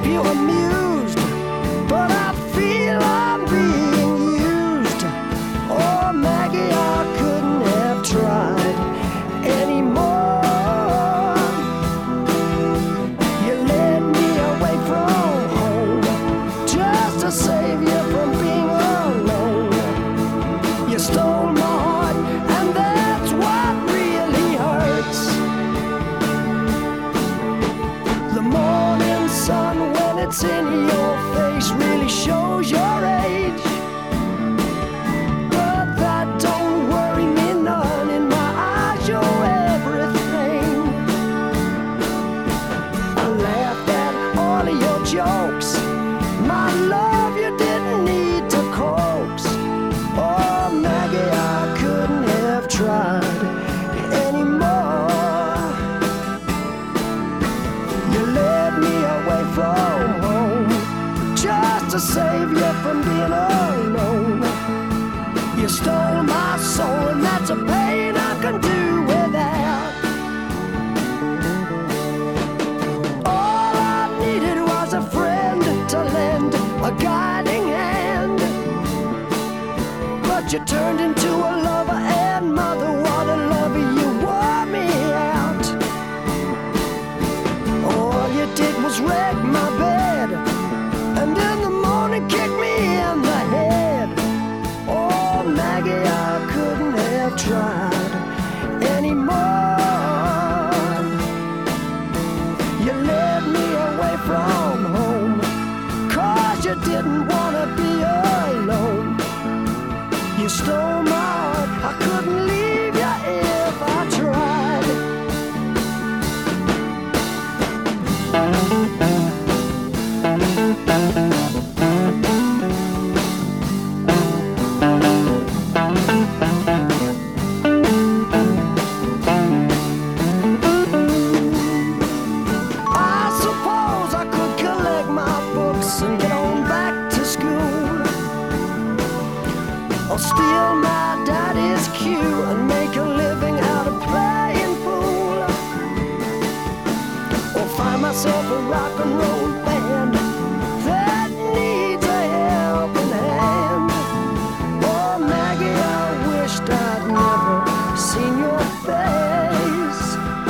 you amused, but I feel I'm being used. Oh, Maggie, I couldn't have tried anymore. You led me away from home just to save you from being alone. You stole my heart, and that's what really hurts. The morning sun, when it's in your face, really shows your age. But that don't worry me none. In my eyes, you're everything. I laughed at all of your jokes. My love, you didn't need to coax. Oh, Maggie, I couldn't have tried anymore. You led me away from home just to save you from being alone. You stole my soul, and that's a pain I can do without. All I needed was a friend to lend a guiding hand, but you turned into a lover and mother. What a lover, you wore me out. All you did was wreck my bed, and in the morning kick me in the head. Oh, Maggie, I couldn't have tried anymore. You led me away from home, 'cause you didn't want to be alone. You stole my heart, I couldn't leave you if I tried. I suppose I could collect my books and get on back to school, or steal my daddy's cue and make a living out of playing pool, or find myself a rock and roll band that needs a helping hand. Oh, Maggie, I wished I'd never seen your face.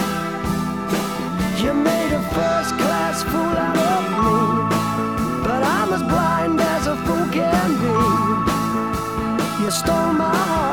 You made a first-class fool out of me, but I'm as blind as a fool can be. You stole my heart,